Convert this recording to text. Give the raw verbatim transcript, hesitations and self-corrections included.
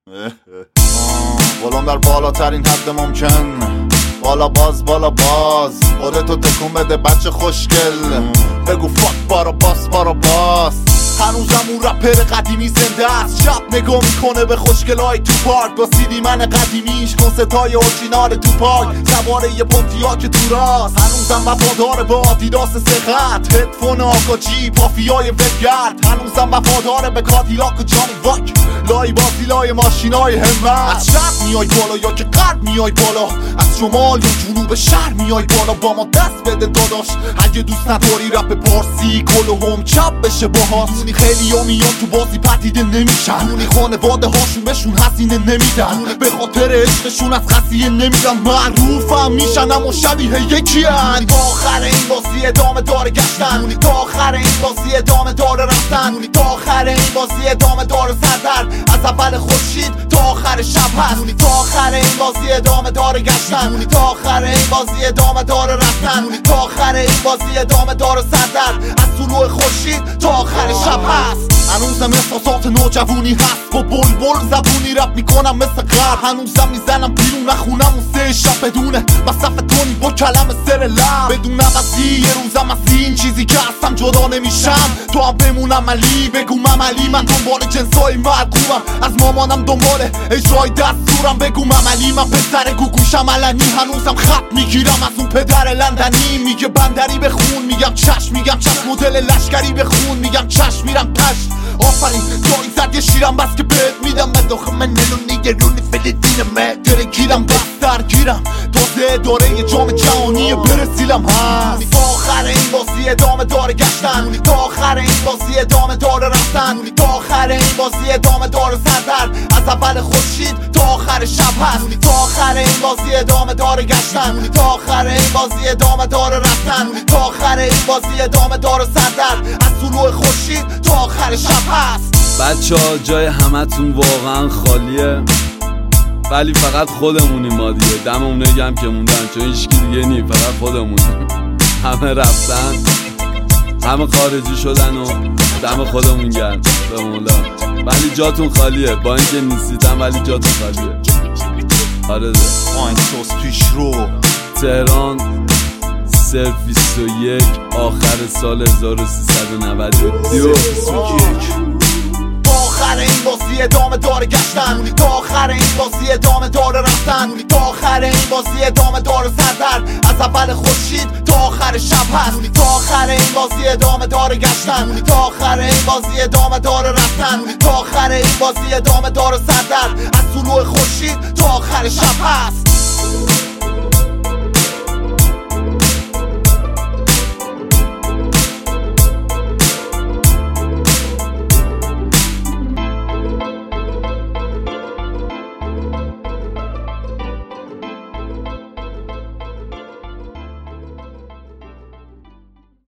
ولم در بالاترین حد ممکن، بالا باز بالا باز خودتو تکون بده بچه خوشگل، بگو فاک بارا باس بارا باس. هنوزم اون رپر قدیمی زنده است، شب نگاه میکنه به خوشگلای تو پارک با سیدی من قدیمیش، کنستای اورجینال تو پاک، سواره یه پونتیا که تو راست. هنوزم وفادار به آدیداس سخت، هدفون آکاجی پافیای ولگرد. هنوزم وفادار به کادیلاک و جانی واک، لای بازی لای ماشینای همت. از شرق میای بالا یا که غرب میای بالا، از شمال یا جنوب شهر میای بالا، با ما دست بده داداش. اگه دوست نداری رپ پارسی گل و هم چپ بشه باهات. خیلی ها میان تو بازی پدیده نمیشن، دونی خانواده هاشون بهشون هزینه نمیدن، به خاطر عشقشون از خسیه نمیرن، معروفم میشن اما شبیه یکی هن. تا آخر این بازی ادامه داره گشتن، تا آخر این بازی ادامه داره رفتن، تا آخر این بازی ادامه داره سردر، از اول خورشید تا آخر شب هست. تا آخر این بازی ادامه داره گشتن، تا آخر این بازی ادامه داره رفتن، تا آخر این بازی ادامه داره سردر، از طلوع خورشید تا آخر شب هست. هنوزم احساسات نوجوانی هست، با بلبل زبونی رپ میکنم مثل غرب. هنوزم میزنم بیرون نخونم اون سه شب بدونه مصرف تونی با کلم سر لب، بدون عوضی یه روزم از این چیزی که هستم جدا نمیشم. تو هم بمونم علی بگو مملی، من دنبال جنسای مرگومم، از مامانم دنبال اجرای دستورم. بگو مملی من پسر گوگوشم علنی، هنوزم خط میگیرم از اون پدر لندنی. میگه بندری بخون میگم چشم، میگم چشم مدل لشکری بخون میگم چشم، میرم پشت آفرین دایی زد یه شیرم بس که بهت میدم. من داخل من نلونی یه رونی فلسطینمه داره گیرم بس درگیرم، تازه داره یه جام جهانی برسیلم هست. تا آخر این بازی ادامه داره گشتن، تا آخر این بازی ادامه داره رفتن، تا آخر این بازی ادامه داره سردر، از اول خورشید تا آخر شب هست. تا آخر این بازی ادامه داره گشتن، تا آخر این بازی ادامه داره رفتن، تا آخر این بازی ادامه داره سردر، از طلوع خورشید تا آخر شب هست. بچه ها جای همتون واقعا خالیه، ولی فقط خودمونیم ما دیگه. دم اونه هم که موندن، چون هیچکی دیگه نی، فقط خودمونیم. همه رفتن، همه خارجی شدن و دم خودمون گرم به مولا. ولی جاتون خالیه، با اینکه نیستیدم ولی جاتون خالیه. آره ده آینسوس پیش رو تهران صرف بیست و یک آخر سال هزار و سیصد و نود و دو. تا آخر این بازی ادامه داره گشتن، تا آخر این بازی ادامه داره رفتن، تا آخر این بازی ادامه داره سردر، از اول خورشید تا آخر شب هست. تا آخر این بازی ادامه داره گشتن، تا آخر این بازی ادامه داره رفتن، تا آخر این بازی ادامه داره سردر، از طلوع خورشید تا آخر شب هست.